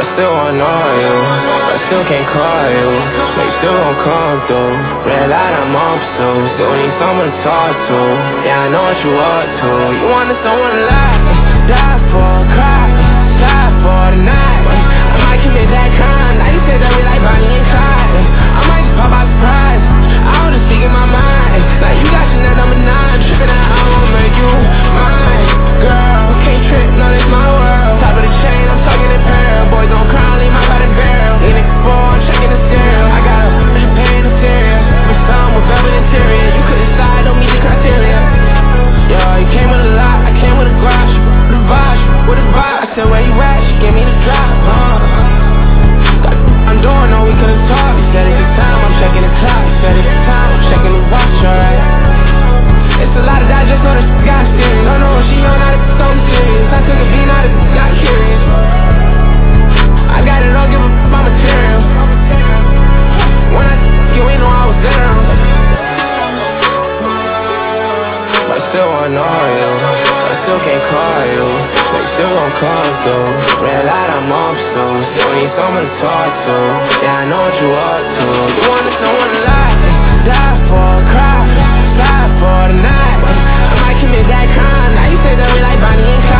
still wanna know you, but I still can't call you. But you still gon' come through. Red light, I'm up soon. Still need someone to talk to. Yeah, I know what you up to. You wanted someone to lie, die for, cry, slide for the night. I might commit that crime. Now you said that we like Bonnie and Clyde. I might just pop out surprise. I was just speaking my mind. Now you got Chanel number 9, tripping out, I won't make you mine. Girl, can't trip, no, this my world. Top of the chain, I'm talking in peril. Boys don't cry, leave my body barrel. In the 4, I'm checking the stereo. I got a bitch paying the cereal. With some with velvet interior. You couldn't decide, don't meet the criteria. Yeah, you came with a lot, I came with a garage. With a vibe, with a vibe. I said, where you at? She gave me the drop. I'm doing, no, we couldn't talk. He said it's the time, I'm checking the clock. He said it's the time, I'm checking the watch, alright. It's a lot of that, just know that she got serious. Don't know what she on, now it's so serious. I took a beat, now that got curious. I got it, don't give a f*** my material. When I you ain't know I was there. But I still wanna know you, I still can't call you. But you still gon' come through. Red light, I'm up soon. Still need someone to talk to. Yeah, I know what you up to. You wanted someone to lie, die for, cry, slide for the night. I might commit that crime. Now you say that we like Bonnie and Clyde.